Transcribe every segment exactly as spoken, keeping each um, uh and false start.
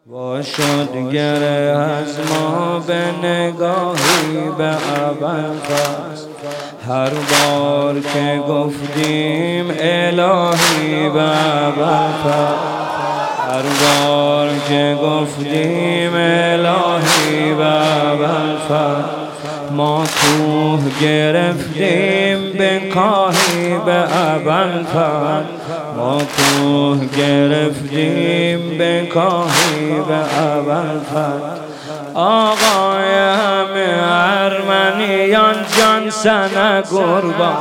وا شد گره از ما به نگاهی به ابوالفضل، هر بار که گفتیم الهی به ابوالفضل، هر بار که گفتیم الهی به ابوالفضل، ما کوه گرفتیم به کاهی به ابوالفضل، ما کوه گرفتیم به کاهی به ابوالفضل. آقای همه ارمنیان جان سنه قربان،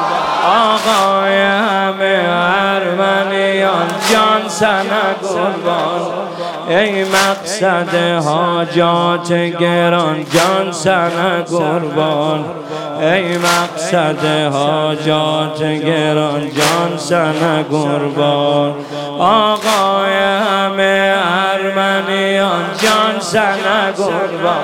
آقای همه ارمنیان جان سنه قربان، ای مقصد حاجات گران جان سنه قربان، ای مقصد حاجات گران جان سنه قربان. آقای همه ارمنیان جان سنه قربان،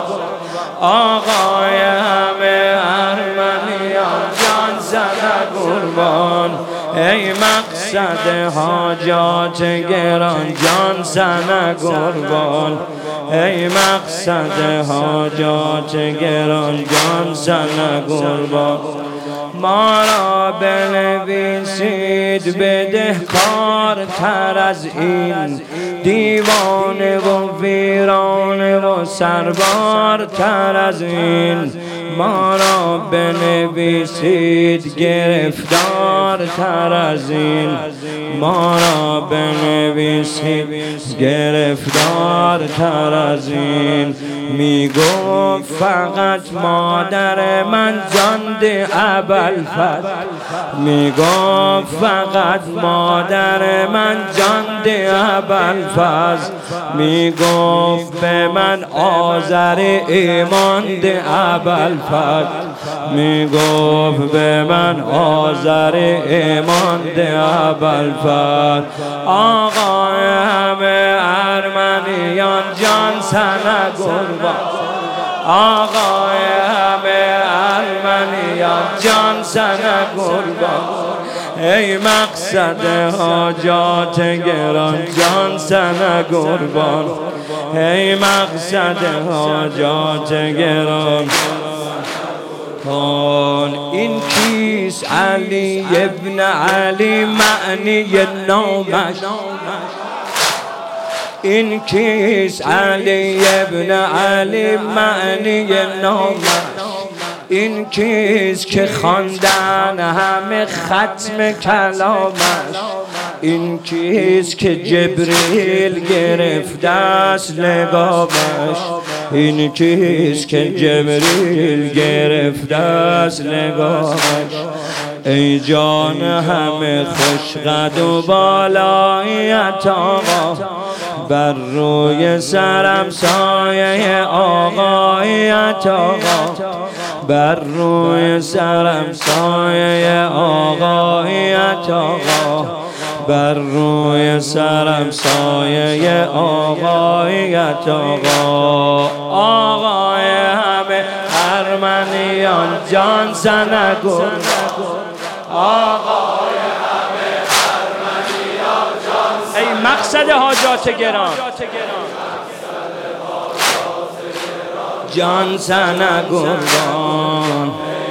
آقای همه ارمنیان جان سنه قربان، ای مقصد حاجات گران جان سنه قربان، ای مقصد حاجات گران جان سنه قربان. ما را بنویسید بدهکار تر از این، دیوانه و ویرانه و سربار تر از این. ما را بنویسید گرفتار تر از این، ما را بنویسید گرفتار تر از این. می گفت فقط مادر من جان ده ابوالفضل، می گفت فقط مادر من جان ده ابوالفضل، می گفت به من آذر ایمان ده ابوالفضل، می گفت به من آذر ایمان ده ابوالفضل. آقای همه ارمنیان جان سنه قربان، آقای همه ارمنیان جان سنه قربان، ای مقصد حاجات گران جان سنه قربان، ای مقصد حاجات گران. این کیست علی ابن علی معنی نامش، این کیست علی ابن علی معنی نامش، این کیست که خواندن همه ختم کلامش، این کیست که جبریل گرفته است لگامش، این کیست که جبریل گرفته است لگامش. ای جان همه خوش قد و بالایت آقا، بر روی سرم سایه آقایت آقا، بر روی سرم سایه آقایت آقا، بر روی سرم سایه آقایت آقا. آقای همه ارمنیان جان سنه قربان، آقای همه ارمنیان جان سنه، ای مقصد حاجات گران جان سنه قربان.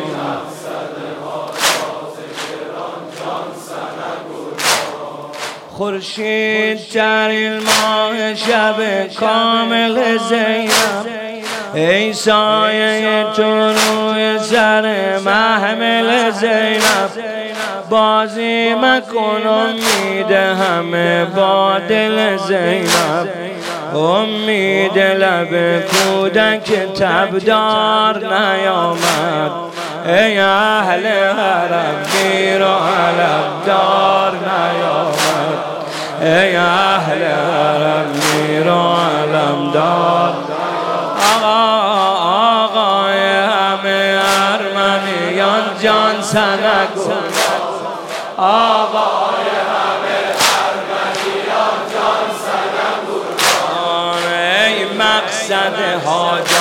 خورشید ترین ماه شب کامل زینب، ای سایه تو روی سر محمل زینب، بازی مکن امید همه با دل زینب، امید لب کودک تبدار نیامد، ای اهل حرم گیر و علمدار نیامد، ای اهل حرم گیر و علمدار. آقای همه ارمنیان جان سنه قربان، آقای همه ارمنیان جان سنه قربان، ای مقصد حاجات